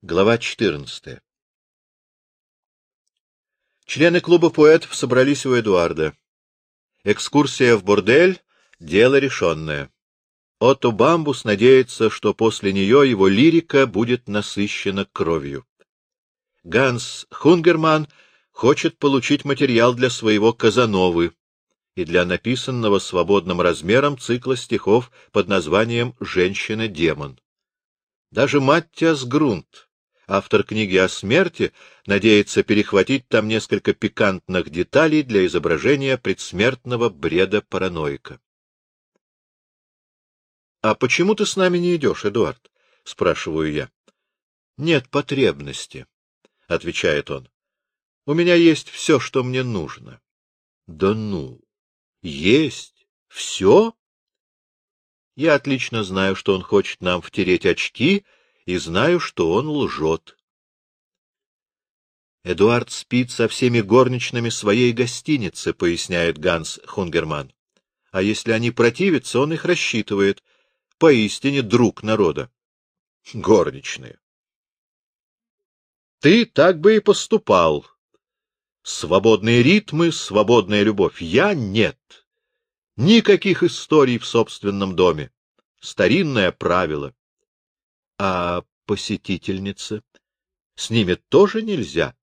Глава 14. Члены клуба поэтов собрались у Эдуарда. Экскурсия в бордель — дело решенное. Отто Бамбус надеется, что после нее его лирика будет насыщена кровью. Ганс Хунгерман хочет получить материал для своего Казановы и для написанного свободным размером цикла стихов под названием «Женщина-демон». Даже Маттиас Грунт, автор книги о смерти, надеется перехватить там несколько пикантных деталей для изображения предсмертного бреда параноика. — А почему ты с нами не идешь, Эдуард? — спрашиваю я. — Нет потребности, — отвечает он. — У меня есть все, что мне нужно. — Да ну! Есть? Все? Я отлично знаю, что он хочет нам втереть очки, и знаю, что он лжет. Эдуард спит со всеми горничными своей гостиницы, поясняет Ганс Хунгерман. А если они противятся, он их рассчитывает. Поистине друг народа. Горничные. Ты так бы и поступал. Свободные ритмы, свободная любовь. Я нет. Никаких историй в собственном доме. Старинное правило. А посетительницы? С ними тоже нельзя?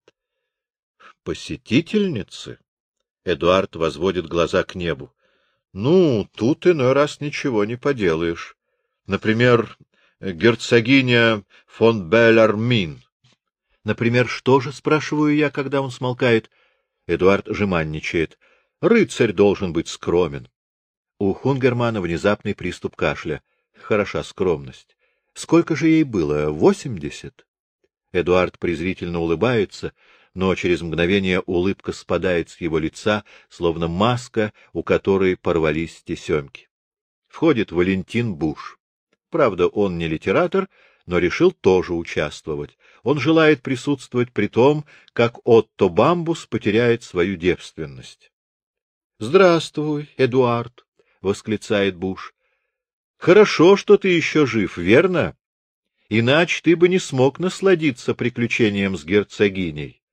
Посетительницы? Эдуард возводит глаза к небу. Ну, тут иной раз ничего не поделаешь. Например, герцогиня фон Беллармин. Например, что же, спрашиваю я, когда он смолкает? Эдуард жеманничает. Рыцарь должен быть скромен. У Хунгермана внезапный приступ кашля. Хороша скромность. Сколько же ей было? 80? Эдуард презрительно улыбается, но через мгновение улыбка спадает с его лица, словно маска, у которой порвались тесемки. Входит Валентин Буш. Правда, он не литератор, но решил тоже участвовать. Он желает присутствовать при том, как Отто Бамбус потеряет свою девственность. — Здравствуй, Эдуард! — восклицает Буш. — Хорошо, что ты еще жив, верно? Иначе ты бы не смог насладиться приключением с герцогиней.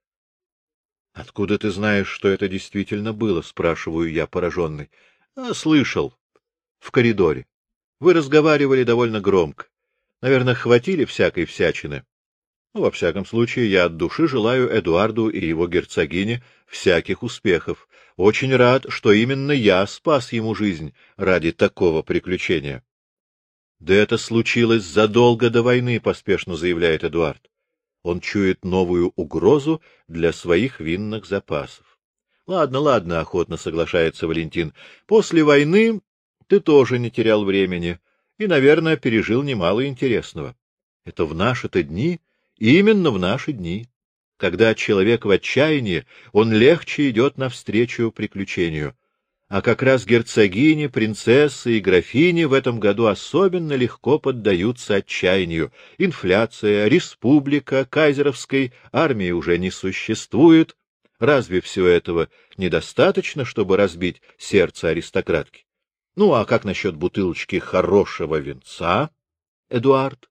— Откуда ты знаешь, что это действительно было? — спрашиваю я, пораженный. — Слышал. В коридоре. Вы разговаривали довольно громко. Наверное, хватили всякой всячины. Во всяком случае, я от души желаю Эдуарду и его герцогине всяких успехов. Очень рад, что именно я спас ему жизнь ради такого приключения. — Да это случилось задолго до войны, — поспешно заявляет Эдуард. Он чует новую угрозу для своих винных запасов. — Ладно, — охотно соглашается Валентин. — После войны ты тоже не терял времени и, наверное, пережил немало интересного. Это в наши-то дни, именно в наши дни. Когда человек в отчаянии, он легче идет навстречу приключению. А как раз герцогини, принцессы и графини в этом году особенно легко поддаются отчаянию. Инфляция, республика, кайзеровской армии уже не существует. Разве всего этого недостаточно, чтобы разбить сердце аристократки? Ну, а как насчет бутылочки хорошего винца, Эдуард?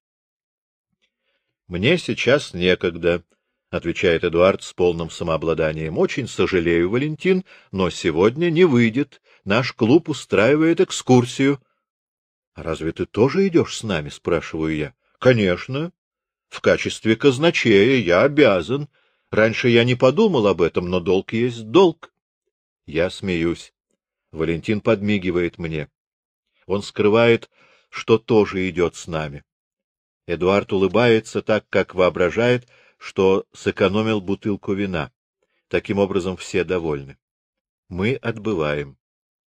— Мне сейчас некогда, — отвечает Эдуард с полным самообладанием. — Очень сожалею, Валентин, но сегодня не выйдет. Наш клуб устраивает экскурсию. — Разве ты тоже идешь с нами? — спрашиваю я. — Конечно. В качестве казначея я обязан. Раньше я не подумал об этом, но долг есть долг. Я смеюсь. Валентин подмигивает мне. Он скрывает, что тоже идет с нами. Эдуард улыбается так, как воображает, что сэкономил бутылку вина. Таким образом, все довольны. Мы отбываем.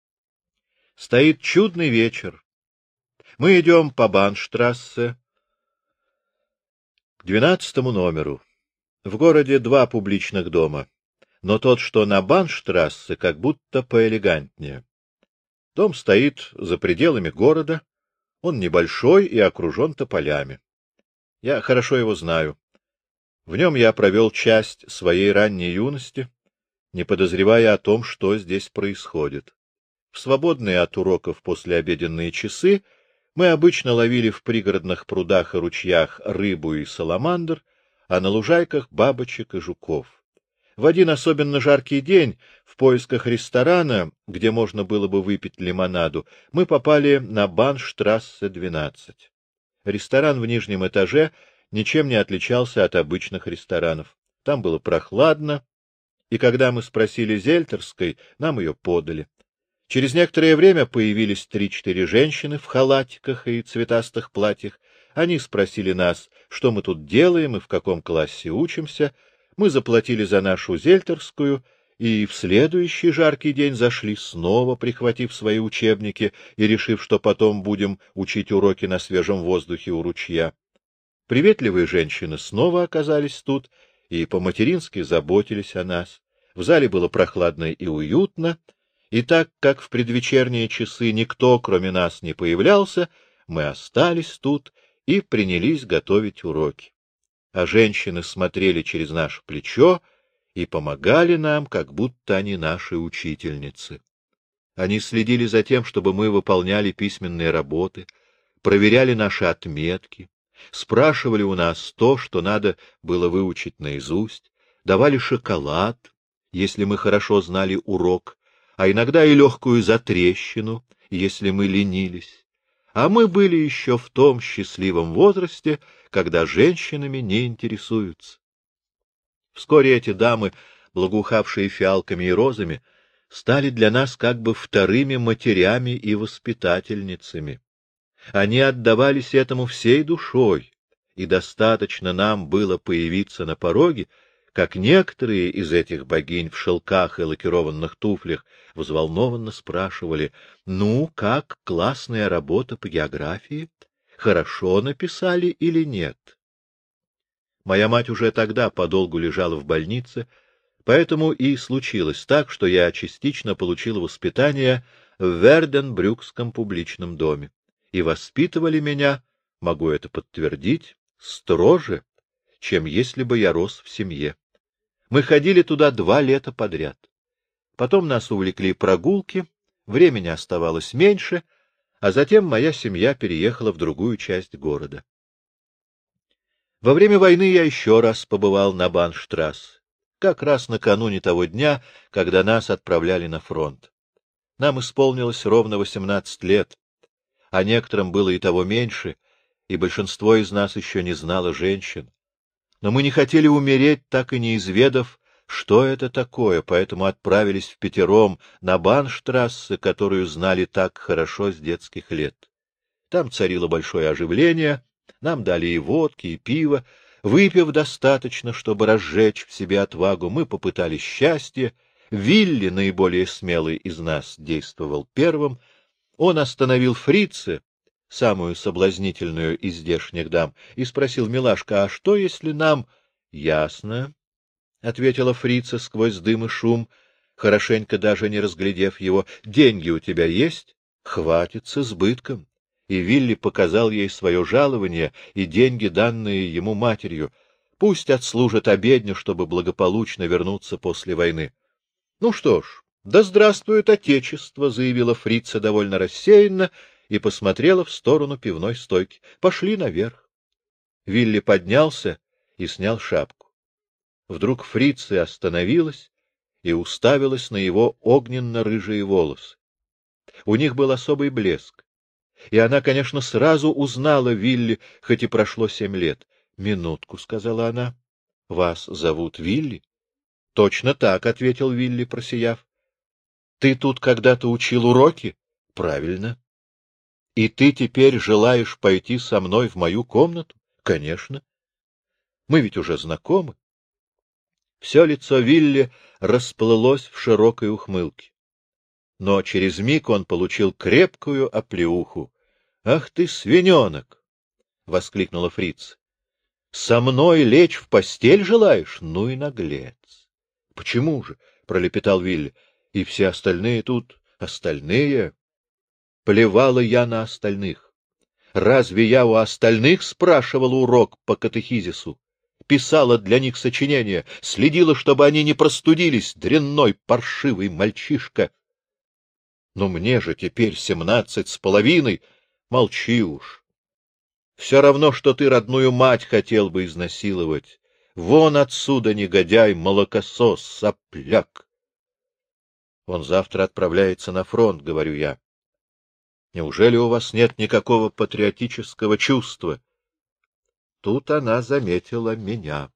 Стоит чудный вечер. Мы идем по Банштрассе к 12-му номеру. В городе 2 публичных дома, но тот, что на Банштрассе, как будто поэлегантнее. Дом стоит за пределами города, он небольшой и окружен тополями. Я хорошо его знаю. В нем я провел часть своей ранней юности, не подозревая о том, что здесь происходит. В свободные от уроков послеобеденные часы мы обычно ловили в пригородных прудах и ручьях рыбу и саламандр, а на лужайках бабочек и жуков. В один особенно жаркий день, в поисках ресторана, где можно было бы выпить лимонаду, мы попали на Банштрассе 12. Ресторан в нижнем этаже ничем не отличался от обычных ресторанов. Там было прохладно, и когда мы спросили Зельтерской, нам ее подали. Через некоторое время появились 3-4 женщины в халатиках и цветастых платьях. Они спросили нас, что мы тут делаем и в каком классе учимся. Мы заплатили за нашу Зельтерскую, и в следующий жаркий день зашли снова, прихватив свои учебники и решив, что потом будем учить уроки на свежем воздухе у ручья. Приветливые женщины снова оказались тут и по-матерински заботились о нас. В зале было прохладно и уютно, и так как в предвечерние часы никто, кроме нас, не появлялся, мы остались тут и принялись готовить уроки. А женщины смотрели через наше плечо и помогали нам, как будто они наши учительницы. Они следили за тем, чтобы мы выполняли письменные работы, проверяли наши отметки, спрашивали у нас то, что надо было выучить наизусть, давали шоколад, если мы хорошо знали урок, а иногда и легкую затрещину, если мы ленились. А мы были еще в том счастливом возрасте, когда женщинами не интересуются. Вскоре эти дамы, благоухавшие фиалками и розами, стали для нас как бы вторыми матерями и воспитательницами. Они отдавались этому всей душой, и достаточно нам было появиться на пороге, как некоторые из этих богинь в шелках и лакированных туфлях взволнованно спрашивали: «Ну, как классная работа по географии? Хорошо написали или нет?» Моя мать уже тогда подолгу лежала в больнице, поэтому и случилось так, что я частично получил воспитание в Верденбрюкском публичном доме, и воспитывали меня, могу это подтвердить, строже, чем если бы я рос в семье. Мы ходили туда 2 лета подряд. Потом нас увлекли прогулки, времени оставалось меньше, а затем моя семья переехала в другую часть города. Во время войны я еще раз побывал на Банштрассе, как раз накануне того дня, когда нас отправляли на фронт. Нам исполнилось ровно 18 лет, а некоторым было и того меньше, и большинство из нас еще не знало женщин. Но мы не хотели умереть, так и не изведав, что это такое, поэтому отправились впятером на Банштрассе, которую знали так хорошо с детских лет. Там царило большое оживление, нам дали и водки, и пиво. Выпив достаточно, чтобы разжечь в себе отвагу, мы попытались счастье. Вилли, наиболее смелый из нас, действовал первым. Он остановил фрице, самую соблазнительную из здешних дам, и спросил: «Милашка, а что, если нам...» «Ясно», — ответила фрица сквозь дым и шум, хорошенько даже не разглядев его. «Деньги у тебя есть?» «Хватит с избытком». И Вилли показал ей свое жалование и деньги, данные ему матерью. Пусть отслужат обедню, чтобы благополучно вернуться после войны. — Ну что ж, да здравствует Отечество, — заявила фрица довольно рассеянно и посмотрела в сторону пивной стойки. — Пошли наверх. Вилли поднялся и снял шапку. Вдруг фрица остановилась и уставилась на его огненно-рыжие волосы. У них был особый блеск. И она, конечно, сразу узнала Вилли, хоть и прошло 7 лет. — Минутку, — сказала она. — Вас зовут Вилли? — Точно так, — ответил Вилли, просияв. — Ты тут когда-то учил уроки? — Правильно. — И ты теперь желаешь пойти со мной в мою комнату? — Конечно. Мы ведь уже знакомы. Все лицо Вилли расплылось в широкой ухмылке. Но через миг он получил крепкую оплеуху. — Ах ты, свиненок! — воскликнула фрица. — Со мной лечь в постель желаешь? Ну и наглец! — Почему же? — пролепетал Вилли. — И все остальные тут... Остальные? Плевала я на остальных. Разве я у остальных спрашивала урок по катехизису? Писала для них сочинения, следила, чтобы они не простудились, дрянной паршивый мальчишка. Но мне же теперь 17,5. Молчи уж. Все равно, что ты родную мать хотел бы изнасиловать. Вон отсюда, негодяй, молокосос, сопляк! Он завтра отправляется на фронт, говорю я. Неужели у вас нет никакого патриотического чувства? Тут она заметила меня.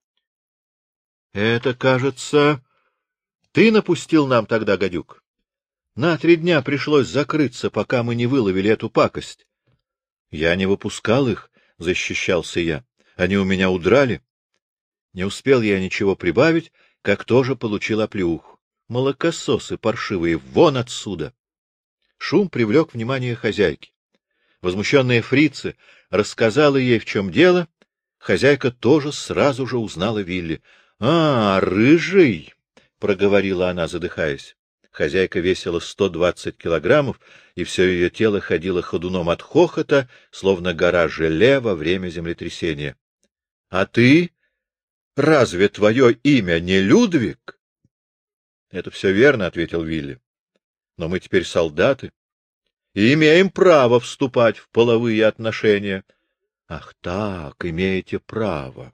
— Это, кажется, ты напустил нам тогда, гадюк. На 3 дня пришлось закрыться, пока мы не выловили эту пакость. — Я не выпускал их, — защищался я. Они у меня удрали. Не успел я ничего прибавить, как тоже получил оплеуху. Молокососы паршивые, вон отсюда! Шум привлек внимание хозяйки. Возмущенная фрица рассказала ей, в чем дело. Хозяйка тоже сразу же узнала Вилли. — А, рыжий! — проговорила она, задыхаясь. Хозяйка весила 120 килограммов, и все ее тело ходило ходуном от хохота, словно гора желе во время землетрясения. — А ты? Разве твое имя не Людвиг? — Это все верно, — ответил Вилли. — Но мы теперь солдаты и имеем право вступать в половые отношения. — Ах так, имеете право.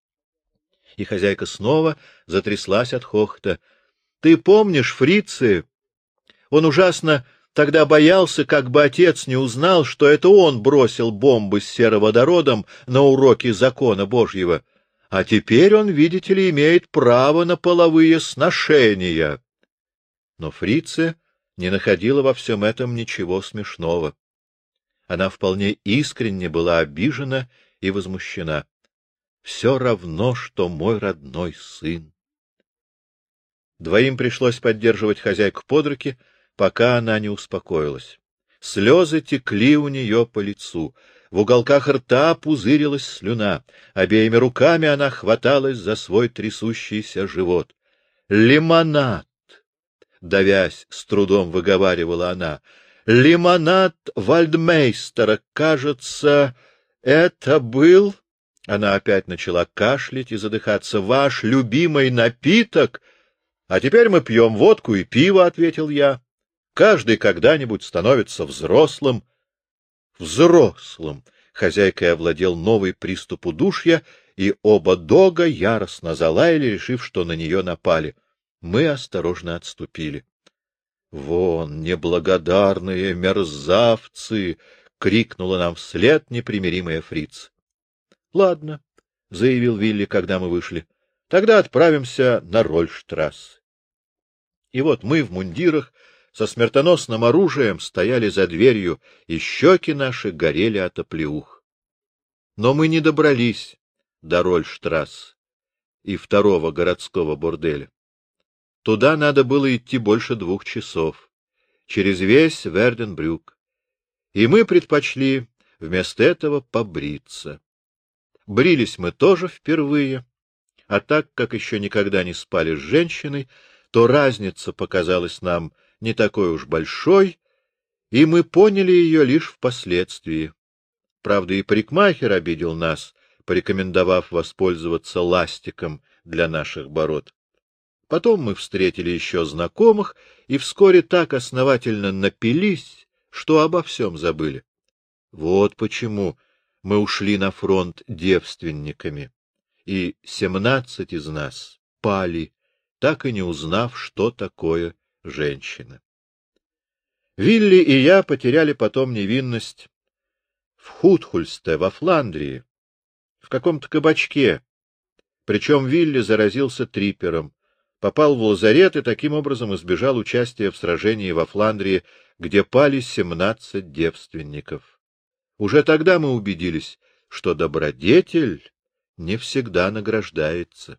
И хозяйка снова затряслась от хохота. — Ты помнишь, фрицы? Он ужасно тогда боялся, как бы отец не узнал, что это он бросил бомбы с сероводородом на уроки закона Божьего. А теперь он, видите ли, имеет право на половые сношения. Но фрица не находила во всем этом ничего смешного. Она вполне искренне была обижена и возмущена. Все равно, что мой родной сын. Двоим пришлось поддерживать хозяйку под руки, пока она не успокоилась. Слезы текли у нее по лицу, в уголках рта пузырилась слюна, обеими руками она хваталась за свой трясущийся живот. «Лимонад!» — давясь, с трудом выговаривала она. «Лимонад вальдмейстера, кажется, это был...» Она опять начала кашлять и задыхаться. — Ваш любимый напиток? — А теперь мы пьем водку и пиво, — ответил я. — Каждый когда-нибудь становится взрослым. — Взрослым! — хозяйкой овладел новый приступ удушья, и оба дога яростно залаяли, решив, что на нее напали. Мы осторожно отступили. — Вон, неблагодарные мерзавцы! — крикнула нам вслед непримиримая фриц. — Ладно, — заявил Вилли, когда мы вышли, — тогда отправимся на Рольштрассе. И вот мы в мундирах со смертоносным оружием стояли за дверью, и щеки наши горели от оплеух. Но мы не добрались до Рольштрассе и второго городского борделя. Туда надо было идти больше 2 часов, через весь Верденбрюк, и мы предпочли вместо этого побриться. Брились мы тоже впервые, а так как еще никогда не спали с женщиной, то разница показалась нам не такой уж большой, и мы поняли ее лишь впоследствии. Правда, и парикмахер обидел нас, порекомендовав воспользоваться ластиком для наших бород. Потом мы встретили еще знакомых и вскоре так основательно напились, что обо всем забыли. Вот почему мы ушли на фронт девственниками, и 17 из нас пали, так и не узнав, что такое женщина. Вилли и я потеряли потом невинность в Хутхульсте, во Фландрии, в каком-то кабачке, причем Вилли заразился трипером, попал в лазарет и таким образом избежал участия в сражении во Фландрии, где пали 17 девственников. Уже тогда мы убедились, что добродетель не всегда награждается.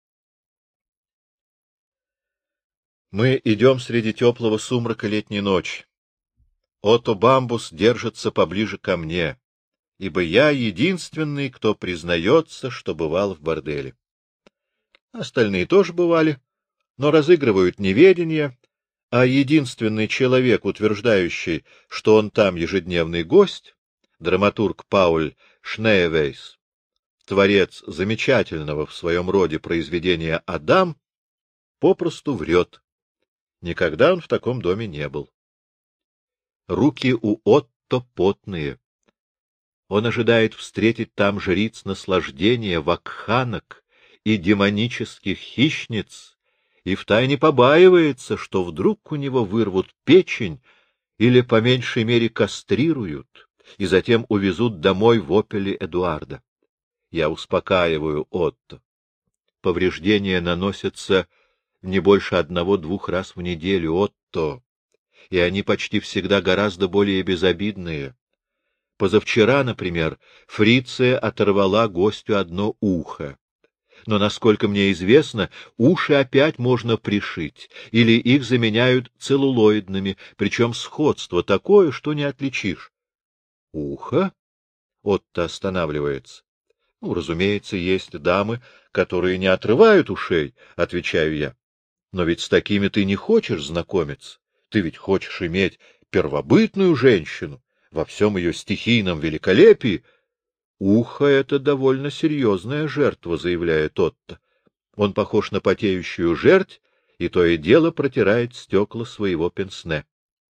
Мы идем среди теплого сумрака летней ночи. Отто Бамбус держится поближе ко мне, ибо я единственный, кто признается, что бывал в борделе. Остальные тоже бывали, но разыгрывают неведение, а единственный человек, утверждающий, что он там ежедневный гость, драматург Пауль Шнеевейс, творец замечательного в своем роде произведения «Адам», попросту врет. Никогда он в таком доме не был. Руки у Отто потные. Он ожидает встретить там жриц наслаждения, вакханок и демонических хищниц, и втайне побаивается, что вдруг у него вырвут печень или, по меньшей мере, кастрируют, и затем увезут домой в опеле Эдуарда. Я успокаиваю Отто. Повреждения наносятся не больше 1-2 раз в неделю, Отто, и они почти всегда гораздо более безобидные. Позавчера, например, Фриция оторвала гостю одно ухо. Но, насколько мне известно, уши опять можно пришить, или их заменяют целлулоидными, причем сходство такое, что не отличишь. — Ухо? — Отто останавливается. — Ну, разумеется, есть дамы, которые не отрывают ушей, — отвечаю я. — Но ведь с такими ты не хочешь знакомиться. Ты ведь хочешь иметь первобытную женщину во всем ее стихийном великолепии. Ухо — это довольно серьезная жертва, — заявляет Отто. Он похож на потеющую жерть, и то и дело протирает стекла своего пенсне.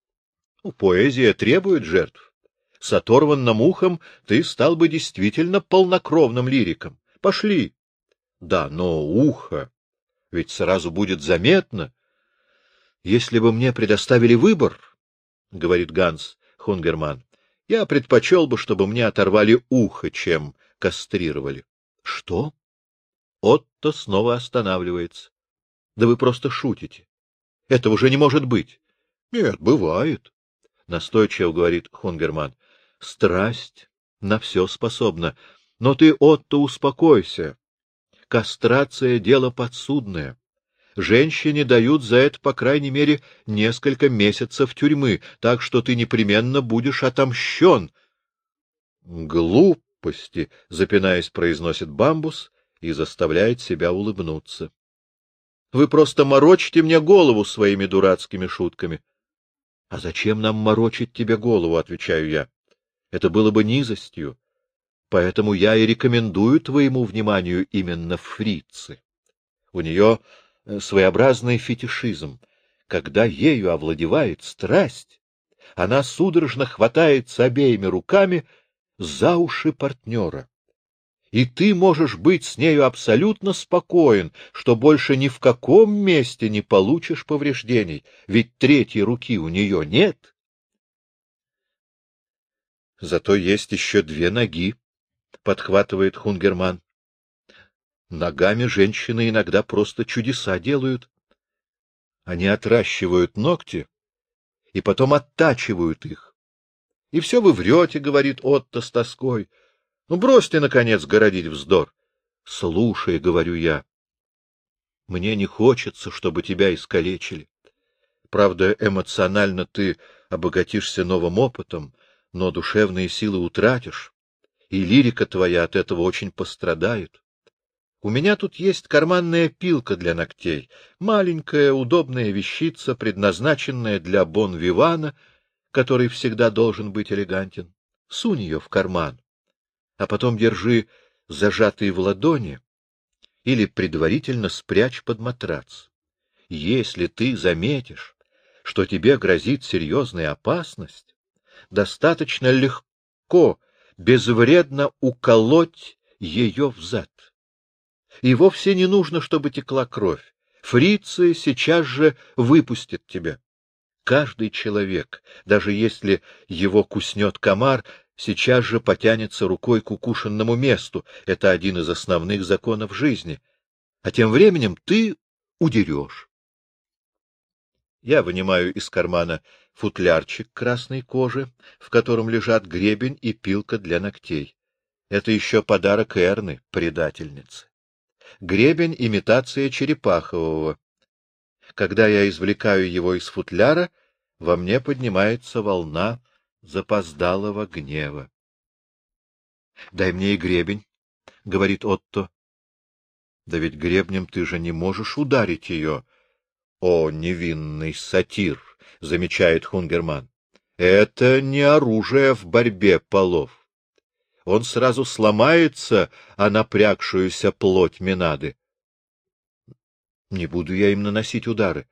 Поэзия требует жертв. С оторванным ухом ты стал бы действительно полнокровным лириком. Пошли. Да, но ухо ведь сразу будет заметно. Если бы мне предоставили выбор, — говорит Ганс Хунгерман, — я предпочел бы, чтобы мне оторвали ухо, чем кастрировали. — Что? Отто снова останавливается. — Да вы просто шутите. Этого уже не может быть. — Нет, бывает, — настойчиво говорит Хунгерман. — Страсть на все способна. Но ты, Отто, успокойся. Кастрация — дело подсудное. Женщине дают за это, по крайней мере, несколько месяцев тюрьмы, так что ты непременно будешь отомщен. — Глупости, — запинаясь, произносит Бамбус и заставляет себя улыбнуться. — Вы просто морочите мне голову своими дурацкими шутками. — А зачем нам морочить тебе голову, — отвечаю я. — Это было бы низостью. Поэтому я и рекомендую твоему вниманию именно фрицы. У нее своеобразный фетишизм. Когда ею овладевает страсть, она судорожно хватается обеими руками за уши партнера. И ты можешь быть с нею абсолютно спокоен, что больше ни в каком месте не получишь повреждений, ведь третьей руки у нее нет. Зато есть еще 2 ноги, — подхватывает Хунгерман. Ногами женщины иногда просто чудеса делают. Они отращивают ногти и потом оттачивают их. — И все вы врете, — говорит Отто с тоской. — Ну, бросьте, наконец, городить вздор. — Слушай, — говорю я, — мне не хочется, чтобы тебя искалечили. Правда, эмоционально ты обогатишься новым опытом, но душевные силы утратишь, и лирика твоя от этого очень пострадает. У меня тут есть карманная пилка для ногтей, маленькая удобная вещица, предназначенная для бон-вивана, который всегда должен быть элегантен. Сунь ее в карман, а потом держи зажатой в ладони или предварительно спрячь под матрац. Если ты заметишь, что тебе грозит серьезная опасность, достаточно легко, безвредно уколоть ее взад. И вовсе не нужно, чтобы текла кровь. Фриция сейчас же выпустит тебя. Каждый человек, даже если его куснет комар, сейчас же потянется рукой к укушенному месту. Это один из основных законов жизни. А тем временем ты удерешь. Я вынимаю из кармана футлярчик красной кожи, в котором лежат гребень и пилка для ногтей. Это еще подарок Эрны, предательницы. Гребень — имитация черепахового. Когда я извлекаю его из футляра, во мне поднимается волна запоздалого гнева. — Дай мне и гребень, — говорит Отто. — Да ведь гребнем ты же не можешь ударить ее. — О, невинный сатир, — замечает Хунгерман. — Это не оружие в борьбе полов. Он сразу сломается о напрягшуюся плоть Минады. Не буду я им наносить удары.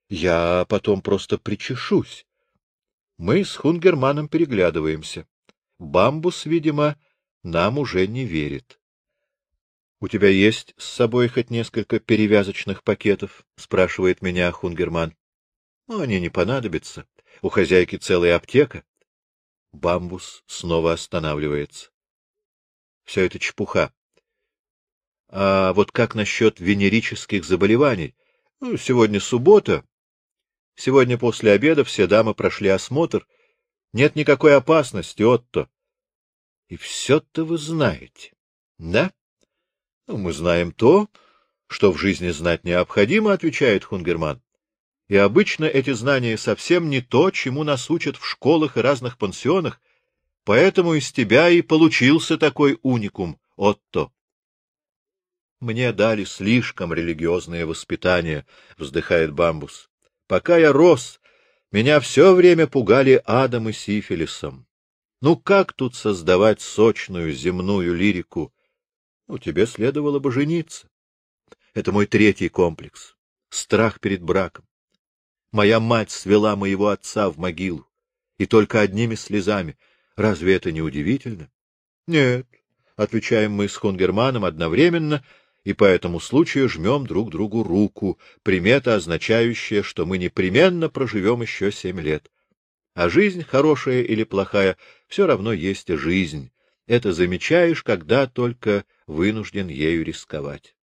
Я потом просто причешусь. Мы с Хунгерманом переглядываемся. Бамбус, видимо, нам уже не верит. — У тебя есть с собой хоть несколько перевязочных пакетов? — спрашивает меня Хунгерман. — Они не понадобятся. У хозяйки целая аптека. Бамбус снова останавливается. Все это чепуха. А вот как насчет венерических заболеваний? Ну, сегодня суббота. Сегодня после обеда все дамы прошли осмотр. Нет никакой опасности, Отто. И все-то вы знаете, да? Ну, мы знаем то, что в жизни знать необходимо, отвечает Хунгерман. И обычно эти знания совсем не то, чему нас учат в школах и разных пансионах, поэтому из тебя и получился такой уникум, Отто. Мне дали слишком религиозное воспитание, вздыхает Бамбус. Пока я рос, меня все время пугали адом и сифилисом. Ну как тут создавать сочную земную лирику? Ну, тебе следовало бы жениться. Это мой третий комплекс. Страх перед браком. Моя мать свела моего отца в могилу. И только одними слезами. Разве это не удивительно? Нет, отвечаем мы с Хунгерманом одновременно, и по этому случаю жмем друг другу руку, примета, означающая, что мы непременно проживем еще 7 лет. А жизнь, хорошая или плохая, все равно есть жизнь. Это замечаешь, когда только вынужден ею рисковать.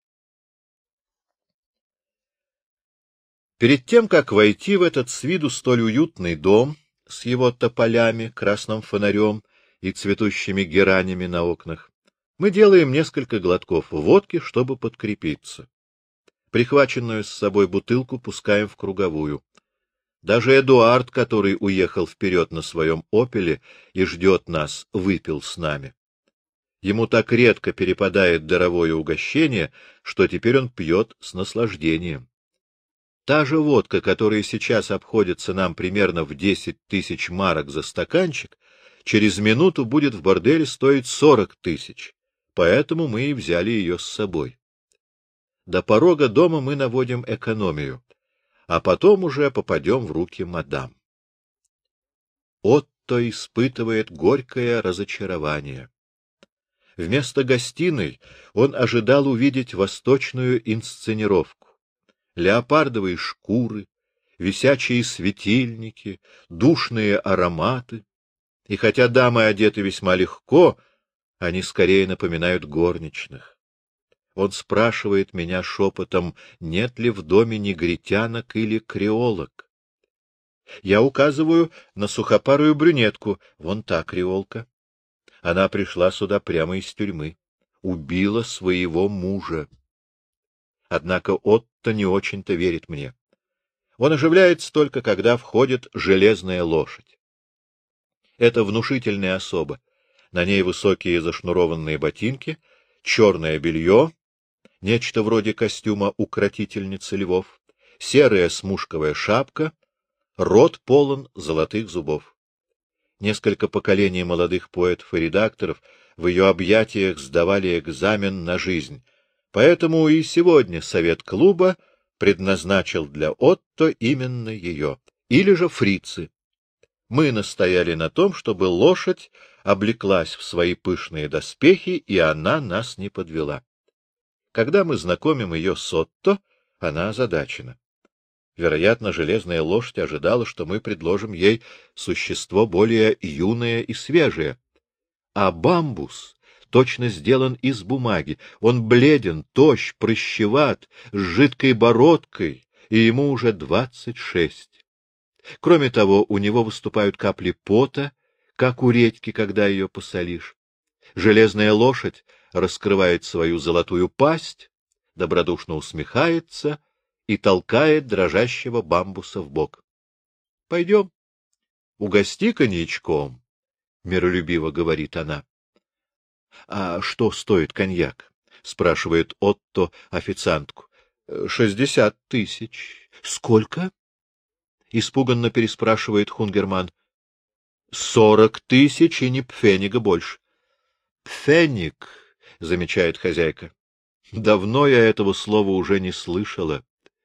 Перед тем, как войти в этот с виду столь уютный дом с его тополями, красным фонарем и цветущими геранями на окнах, мы делаем несколько глотков водки, чтобы подкрепиться. Прихваченную с собой бутылку пускаем в круговую. Даже Эдуард, который уехал вперед на своем «Опеле» и ждет нас, выпил с нами. Ему так редко перепадает даровое угощение, что теперь он пьет с наслаждением. Та же водка, которая сейчас обходится нам примерно в 10 000 марок за стаканчик, через минуту будет в борделе стоить 40 000, поэтому мы и взяли ее с собой. До порога дома мы наводим экономию, а потом уже попадем в руки мадам. Отто испытывает горькое разочарование. Вместо гостиной он ожидал увидеть восточную инсценировку. Леопардовые шкуры, висячие светильники, душные ароматы. И хотя дамы одеты весьма легко, они скорее напоминают горничных. Он спрашивает меня шепотом, нет ли в доме негритянок или креолок. Я указываю на сухопарую брюнетку, вон та креолка. Она пришла сюда прямо из тюрьмы, убила своего мужа. Однако Отто не очень-то верит мне. Он оживляется только, когда входит железная лошадь. Это внушительная особа. На ней высокие зашнурованные ботинки, черное белье, нечто вроде костюма укротительницы львов, серая смушковая шапка, рот полон золотых зубов. Несколько поколений молодых поэтов и редакторов в ее объятиях сдавали экзамен на жизнь, поэтому и сегодня совет клуба предназначил для Отто именно ее, или же фрицы. Мы настояли на том, чтобы лошадь облеклась в свои пышные доспехи, и она нас не подвела. Когда мы знакомим ее с Отто, она озадачена. Вероятно, железная лошадь ожидала, что мы предложим ей существо более юное и свежее. А бамбус точно сделан из бумаги. Он бледен, тощ, прыщеват, с жидкой бородкой, и ему уже 26. Кроме того, у него выступают капли пота, как у редьки, когда ее посолишь. Железная лошадь раскрывает свою золотую пасть, добродушно усмехается и толкает дрожащего бамбуса в бок. — Пойдем, угости коньячком, — миролюбиво говорит она. — А что стоит коньяк? — спрашивает Отто официантку. — 60 000. — Сколько? — испуганно переспрашивает Хунгерман. — 40 000 и ни пфенига больше. — Пфеник, — замечает хозяйка. — Давно я этого слова уже не слышала.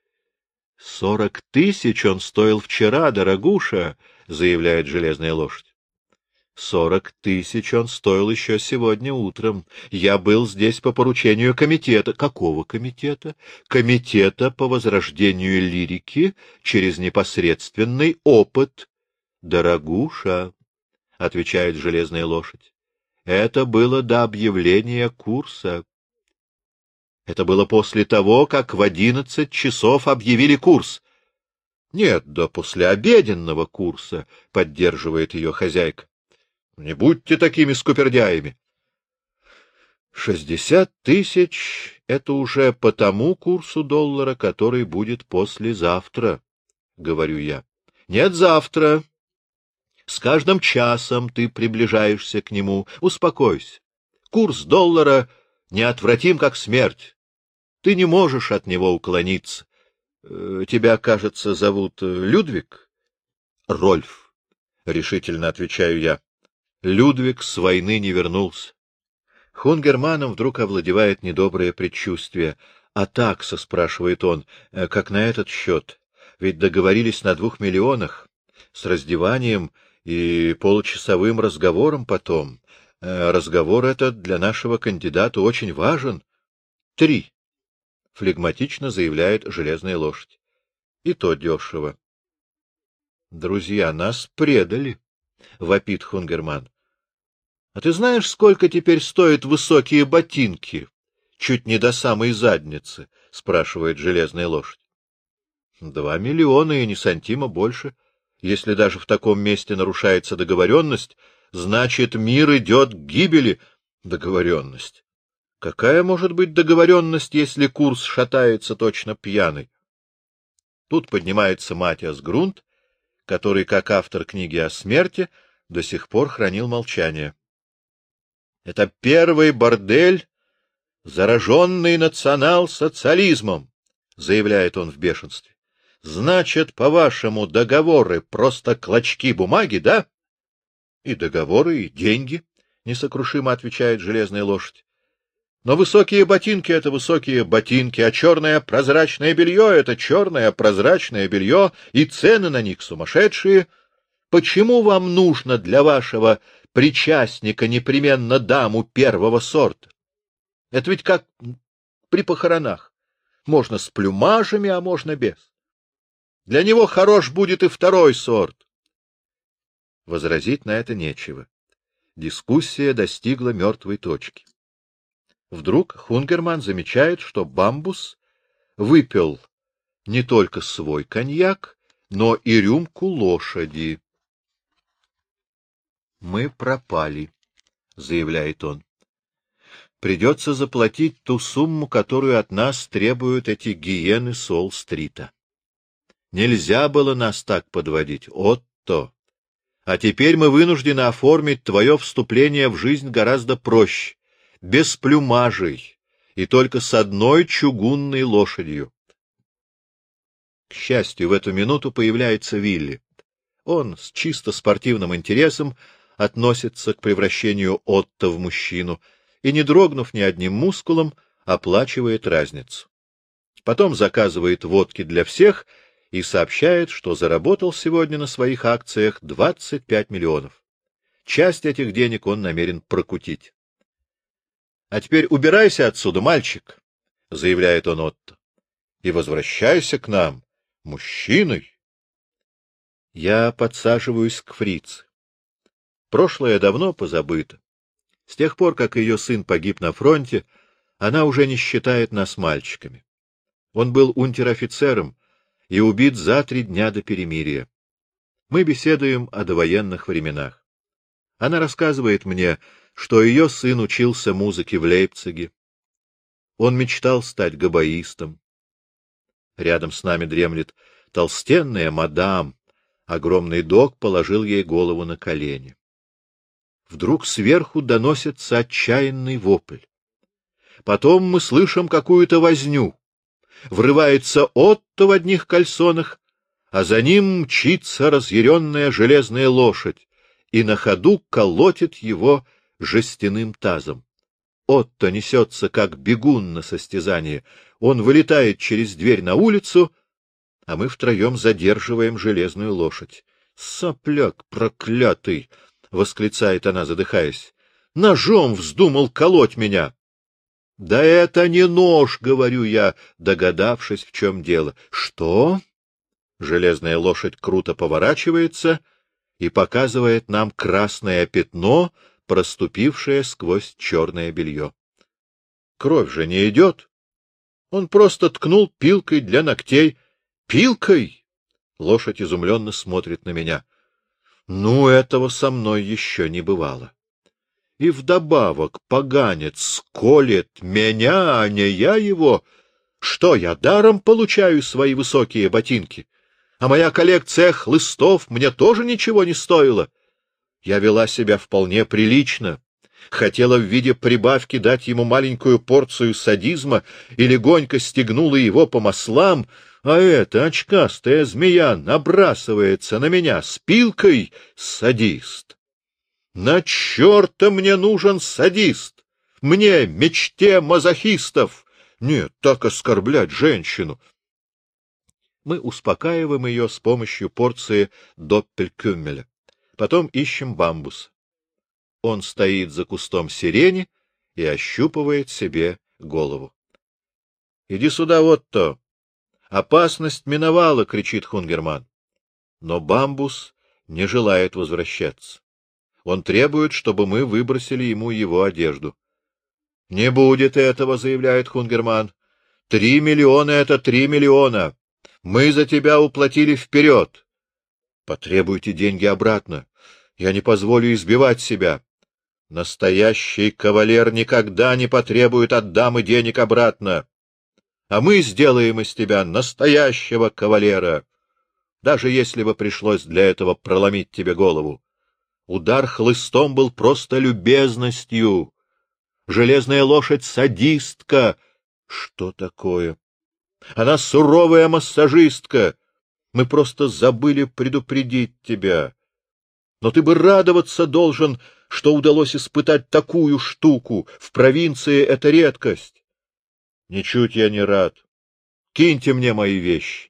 — 40 000 он стоил вчера, дорогуша, — заявляет железная лошадь. 40 000 он стоил еще сегодня утром. Я был здесь по поручению комитета. Какого комитета? Комитета по возрождению лирики через непосредственный опыт. Дорогуша, — отвечает железная лошадь, — это было до объявления курса. Это было после того, как в 11 часов объявили курс. Нет, до послеобеденного курса, — поддерживает ее хозяйка. Не будьте такими скупердяями. 60 000 — это уже по тому курсу доллара, который будет послезавтра, — говорю я. Нет, завтра. С каждым часом ты приближаешься к нему. Успокойся. Курс доллара неотвратим, как смерть. Ты не можешь от него уклониться. Тебя, кажется, зовут Людвиг? Рольф, — решительно отвечаю я. Людвиг с войны не вернулся. Хунгерманом вдруг овладевает недоброе предчувствие. — А такса, — спрашивает он, — как на этот счет? Ведь договорились на 2 миллионах, с раздеванием и получасовым разговором потом. Разговор этот для нашего кандидата очень важен. 3, — флегматично заявляет железная лошадь. И то дешево. — Друзья, нас предали, — вопит Хунгерман. — А ты знаешь, сколько теперь стоят высокие ботинки? Чуть не до самой задницы, — спрашивает железная лошадь. 2 миллиона и ни сантима больше. Если даже в таком месте нарушается договоренность, значит, мир идет к гибели. Договоренность. Какая может быть договоренность, если курс шатается точно пьяный? Тут поднимается Матиас Грунт, который, как автор книги о смерти, до сих пор хранил молчание. Это первый бордель, зараженный национал-социализмом, — заявляет он в бешенстве. Значит, по-вашему, договоры — просто клочки бумаги, да? И договоры, и деньги, — несокрушимо отвечает железная лошадь. Но высокие ботинки — это высокие ботинки, а черное прозрачное белье — это черное прозрачное белье, и цены на них сумасшедшие. Почему вам нужно для вашего причастника непременно даму первого сорта? Это ведь как при похоронах. Можно с плюмажами, а можно без. Для него хорош будет и второй сорт. Возразить на это нечего. Дискуссия достигла мертвой точки. Вдруг Хунгерман замечает, что Бамбус выпил не только свой коньяк, но и рюмку лошади. — Мы пропали, — заявляет он. — Придется заплатить ту сумму, которую от нас требуют эти гиены Сол-стрита. Нельзя было нас так подводить, Отто. А теперь мы вынуждены оформить твое вступление в жизнь гораздо проще, без плюмажей и только с одной чугунной лошадью. К счастью, в эту минуту появляется Вилли. Он с чисто спортивным интересом относится к превращению Отто в мужчину и, не дрогнув ни одним мускулом, оплачивает разницу. Потом заказывает водки для всех и сообщает, что заработал сегодня на своих акциях 25 миллионов. Часть этих денег он намерен прокутить. — А теперь убирайся отсюда, мальчик, — заявляет он Отто, — и возвращайся к нам мужчиной. Я подсаживаюсь к фрице. Прошлое давно позабыто. С тех пор, как ее сын погиб на фронте, она уже не считает нас мальчиками. Он был унтер-офицером и убит за 3 дня до перемирия. Мы беседуем о довоенных временах. Она рассказывает мне, что ее сын учился музыке в Лейпциге. Он мечтал стать габаистом. Рядом с нами дремлет толстенная мадам. Огромный дог положил ей голову на колени. Вдруг сверху доносится отчаянный вопль. Потом мы слышим какую-то возню. Врывается Отто в одних кальсонах, а за ним мчится разъяренная железная лошадь и на ходу колотит его жестяным тазом. Отто несется, как бегун на состязание. Он вылетает через дверь на улицу, а мы втроем задерживаем железную лошадь. Сопляк проклятый! — восклицает она, задыхаясь. — Ножом вздумал колоть меня. — Да это не нож, — говорю я, догадавшись, в чем дело. — Что? Железная лошадь круто поворачивается и показывает нам красное пятно, проступившее сквозь черное белье. Кровь же не идет. Он просто ткнул пилкой для ногтей. Пилкой? Лошадь изумленно смотрит на меня. Ну, этого со мной еще не бывало. И вдобавок поганец сколет меня, а не я его. Что, я даром получаю свои высокие ботинки? А моя коллекция хлыстов мне тоже ничего не стоила. Я вела себя вполне прилично. Хотела в виде прибавки дать ему маленькую порцию садизма и легонько стегнула его по маслам, а эта очкастая змея набрасывается на меня с пилкой. Садист! На черта мне нужен садист! Мне, мечте мазохистов! Нет, так оскорблять женщину! Мы успокаиваем ее с помощью порции доппелькюммеля. Потом ищем бамбус. Он стоит за кустом сирени и ощупывает себе голову. — Иди сюда, Отто! Опасность миновала! — кричит Хунгерман. Но бамбус не желает возвращаться. Он требует, чтобы мы выбросили ему его одежду. — Не будет этого, — заявляет Хунгерман. — 3 миллиона — это 3 миллиона. Мы за тебя уплатили вперед. Потребуйте деньги обратно. Я не позволю избивать себя. Настоящий кавалер никогда не потребует от дамы денег обратно. А мы сделаем из тебя настоящего кавалера, даже если бы пришлось для этого проломить тебе голову. Удар хлыстом был просто любезностью. Железная лошадь — садистка. Что такое? Она суровая массажистка. Мы просто забыли предупредить тебя. Но ты бы радоваться должен, что удалось испытать такую штуку. В провинции это редкость. Ничуть я не рад. Киньте мне мои вещи.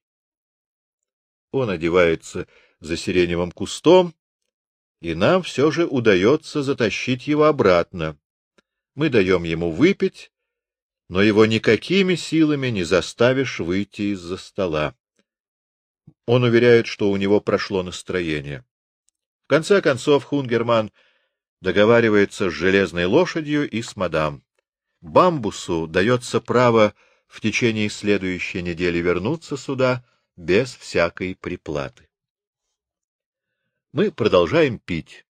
Он одевается за сиреневым кустом, и нам все же удается затащить его обратно. Мы даем ему выпить, но его никакими силами не заставишь выйти из-за стола. Он уверяет, что у него прошло настроение. В конце концов Хунгерман договаривается с железной лошадью и с мадам. Бамбусу дается право в течение следующей недели вернуться сюда без всякой приплаты. Мы продолжаем пить.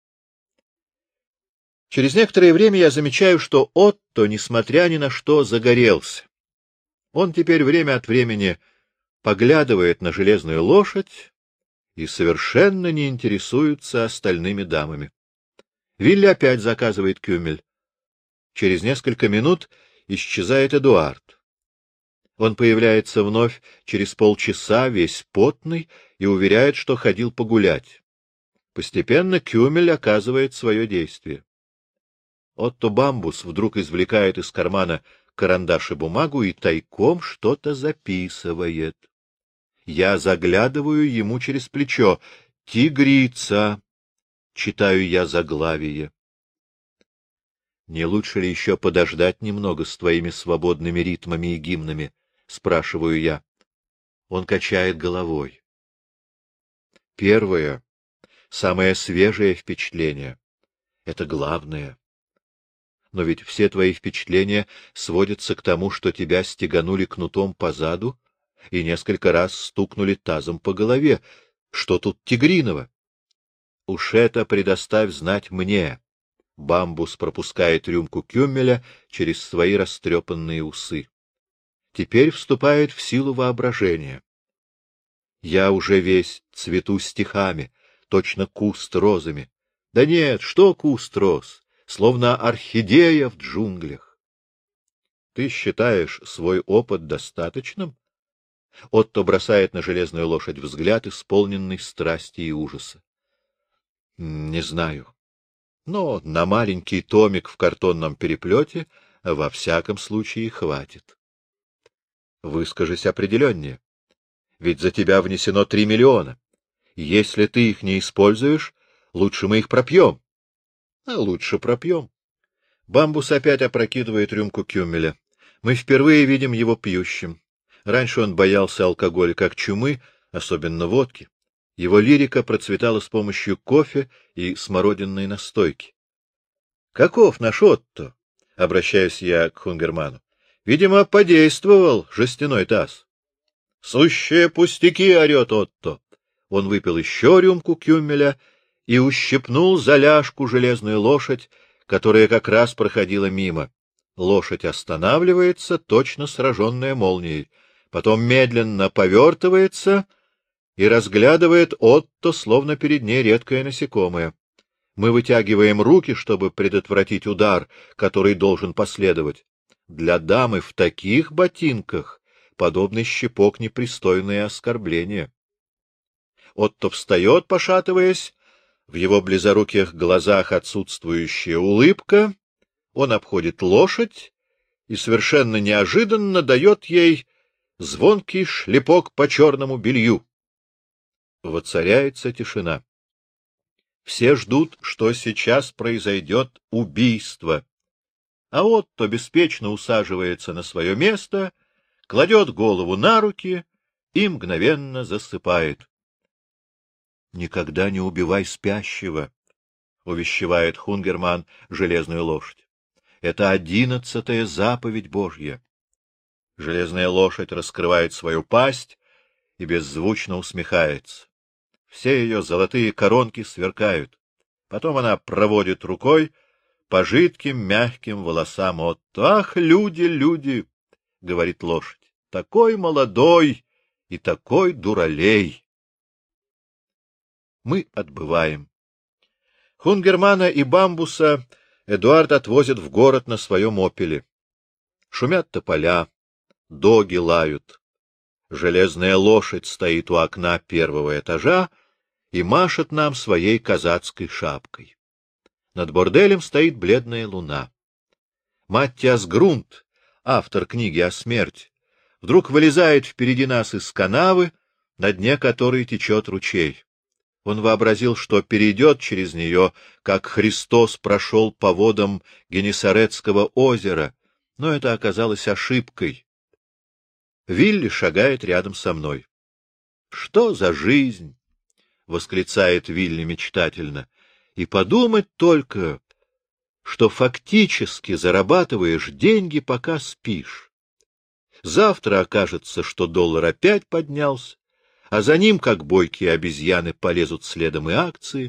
Через некоторое время я замечаю, что Отто, несмотря ни на что, загорелся. Он теперь время от времени поглядывает на железную лошадь и совершенно не интересуется остальными дамами. Вилли опять заказывает кюмель. Через несколько минут исчезает Эдуард. Он появляется вновь через полчаса, весь потный, и уверяет, что ходил погулять. Постепенно кюмель оказывает свое действие. Отто Бамбус вдруг извлекает из кармана карандаш и бумагу и тайком что-то записывает. Я заглядываю ему через плечо. «Тигрица», — читаю я заглавие. — Не лучше ли еще подождать немного с твоими свободными ритмами и гимнами? — спрашиваю я. Он качает головой. Первое, самое свежее впечатление — это главное. Но ведь все твои впечатления сводятся к тому, что тебя стеганули кнутом по заду и несколько раз стукнули тазом по голове. Что тут тигриного? Уж это предоставь знать мне. Бамбус пропускает рюмку кюммеля через свои растрепанные усы. Теперь вступает в силу воображение. Я уже весь цвету стихами, точно куст розами. Да нет, что куст роз? Словно орхидея в джунглях. Ты считаешь свой опыт достаточным? Отто бросает на железную лошадь взгляд, исполненный страсти и ужаса. Не знаю. Но на маленький томик в картонном переплете во всяком случае хватит. Выскажись определеннее. Ведь за тебя внесено 3 миллиона. Если ты их не используешь, лучше мы их пропьем. А лучше пропьем. Бамбус опять опрокидывает рюмку кюмеля. Мы впервые видим его пьющим. Раньше он боялся алкоголя как чумы, особенно водки. Его лирика процветала с помощью кофе и смородинной настойки. — Каков наш Отто? — обращаюсь я к Хунгерману. — Видимо, подействовал жестяной таз. — Сущие пустяки! — орет Отто. Он выпил еще рюмку кюмеля и ущипнул за ляжку железную лошадь, которая как раз проходила мимо. Лошадь останавливается, точно сраженная молнией, потом медленно повертывается и разглядывает Отто, словно перед ней редкое насекомое. Мы вытягиваем руки, чтобы предотвратить удар, который должен последовать. Для дамы в таких ботинках подобный щепок — непристойное оскорбление. Отто встает, пошатываясь, в его близоруких глазах отсутствующая улыбка, он обходит лошадь и совершенно неожиданно дает ей звонкий шлепок по черному белью. Воцаряется тишина. Все ждут, что сейчас произойдет убийство. А Отто беспечно усаживается на свое место, кладет голову на руки и мгновенно засыпает. — Никогда не убивай спящего, — увещевает Хунгерман железную лошадь. — Это 11-я заповедь Божья. Железная лошадь раскрывает свою пасть и беззвучно усмехается. Все ее золотые коронки сверкают. Потом она проводит рукой по жидким мягким волосам Отто. — Ах, люди, люди! — говорит лошадь. — Такой молодой и такой дуралей! Мы отбываем. Хунгермана и Бамбуса Эдуард отвозит в город на своем опеле. Шумят тополя, доги лают. Железная лошадь стоит у окна первого этажа и машет нам своей казацкой шапкой. Над борделем стоит бледная луна. Маттиас Грунт, автор книги о смерти, вдруг вылезает впереди нас из канавы, на дне которой течет ручей. Он вообразил, что перейдет через нее, как Христос прошел по водам Генесаретского озера, но это оказалось ошибкой. Вилли шагает рядом со мной. — Что за жизнь! — восклицает Вилли мечтательно. — И подумать только, что фактически зарабатываешь деньги, пока спишь. Завтра окажется, что доллар опять поднялся, а за ним, как бойкие обезьяны, полезут следом и акции.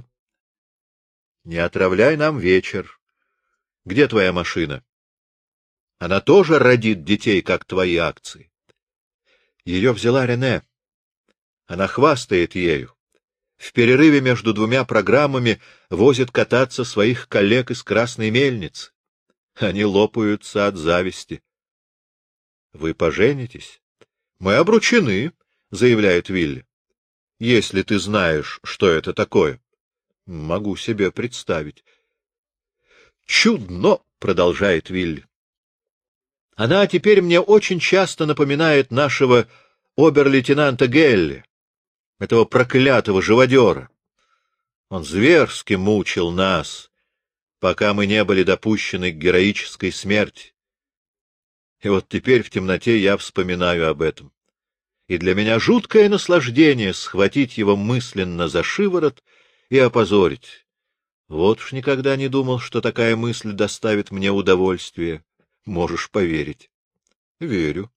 Не отравляй нам вечер. Где твоя машина? Она тоже родит детей, как твои акции. Ее взяла Рене. Она хвастает ею. В перерыве между двумя программами возит кататься своих коллег из Красной Мельницы. Они лопаются от зависти. Вы поженитесь? Мы обручены, — заявляет Вилли. — Если ты знаешь, что это такое. — Могу себе представить. — Чудно, — продолжает Вилли. — Она теперь мне очень часто напоминает нашего обер-лейтенанта Гелли, этого проклятого живодера. Он зверски мучил нас, пока мы не были допущены к героической смерти. И вот теперь в темноте я вспоминаю об этом. И для меня жуткое наслаждение схватить его мысленно за шиворот и опозорить. Вот уж никогда не думал, что такая мысль доставит мне удовольствие. Можешь поверить. Верю.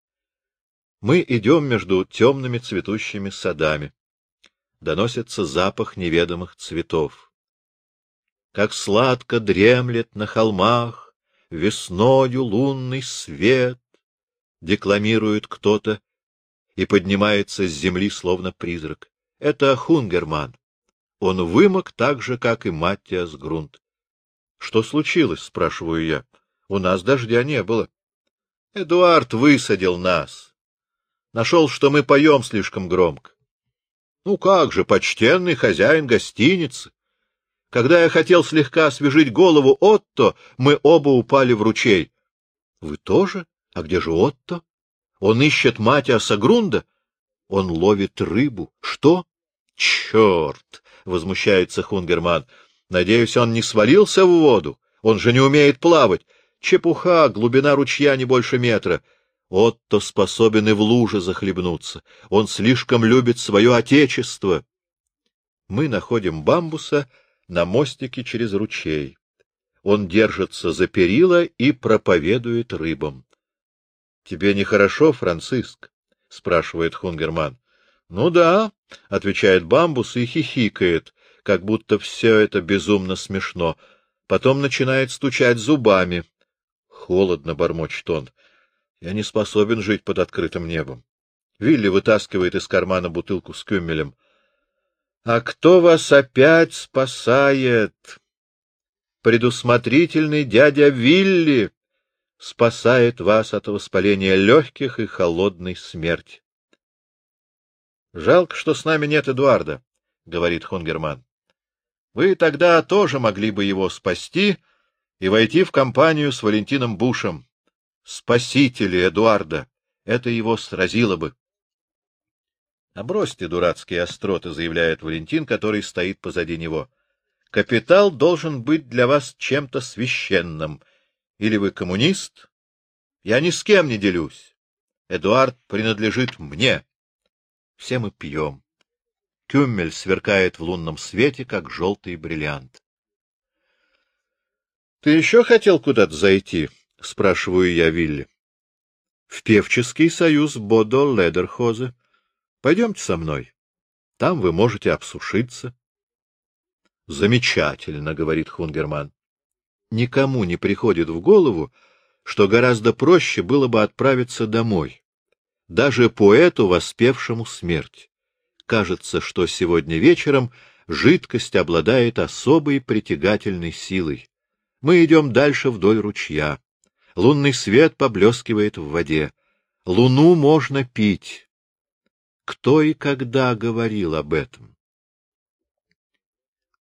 Мы идем между темными цветущими садами. Доносится запах неведомых цветов. Как сладко дремлет на холмах весною лунный свет, декламирует кто-то и поднимается с земли, словно призрак. Это Хунгерман. Он вымок так же, как и Маттиас Грунт. — Что случилось? — спрашиваю я. — У нас дождя не было. Эдуард высадил нас. Нашел, что мы поем слишком громко. Ну как же, почтенный хозяин гостиницы. Когда я хотел слегка освежить голову Отто, мы оба упали в ручей. — Вы тоже? А где же Отто? Он ищет Маттиаса Грунда? Он ловит рыбу. Что? Черт! — возмущается Хунгерман. Надеюсь, он не свалился в воду? Он же не умеет плавать. Чепуха, глубина ручья не больше метра. Отто способен и в луже захлебнуться. Он слишком любит свое отечество. Мы находим Бамбуса на мостике через ручей. Он держится за перила и проповедует рыбам. — Тебе нехорошо, Франциск? — спрашивает Хунгерман. — Ну да, — отвечает Бамбус и хихикает, как будто все это безумно смешно. Потом начинает стучать зубами. Холодно, бормочет он. Я не способен жить под открытым небом. Вилли вытаскивает из кармана бутылку с кюмелем. — А кто вас опять спасает? Предусмотрительный дядя Вилли спасает вас от воспаления легких и холодной смерти. — Жалко, что с нами нет Эдуарда, — говорит Хунгерман. — Вы тогда тоже могли бы его спасти и войти в компанию с Валентином Бушем. Спасители Эдуарда. Это его сразило бы. — А бросьте дурацкие остроты, — заявляет Валентин, который стоит позади него. — Капитал должен быть для вас чем-то священным. Или вы коммунист? Я ни с кем не делюсь. Эдуард принадлежит мне. Все мы пьем. Кюммель сверкает в лунном свете, как желтый бриллиант. — Ты еще хотел куда-то зайти? — спрашиваю я Вилли. — В певческий союз Бодо-Ледерхозе. Пойдемте со мной. Там вы можете обсушиться. — Замечательно, — говорит Хунгерман. Никому не приходит в голову, что гораздо проще было бы отправиться домой. Даже поэту, воспевшему смерть. Кажется, что сегодня вечером жидкость обладает особой притягательной силой. Мы идем дальше вдоль ручья. Лунный свет поблескивает в воде. Луну можно пить. Кто и когда говорил об этом?